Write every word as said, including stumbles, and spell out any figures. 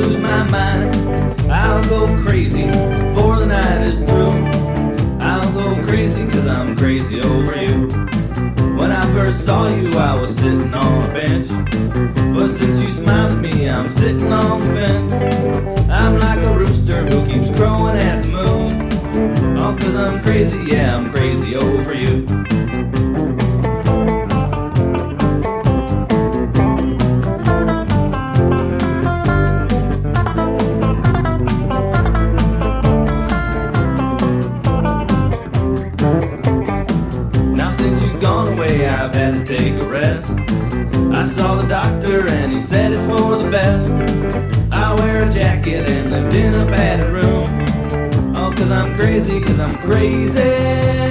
lose my mind. I'll go crazy before the night is through. I'll go crazy cause I'm crazy over you. When I first saw you I was sitting on a bench, but since you smiled at me I'm sitting on the fence. I'm like a rooster who keeps crowing at the moon. Oh, cause I'm crazy, yeah, I'm crazy over you. I've had to take a rest. I saw the doctor and he said it's for the best. I wear a jacket and lived in a padded room. Oh, cause I'm crazy, cause I'm crazy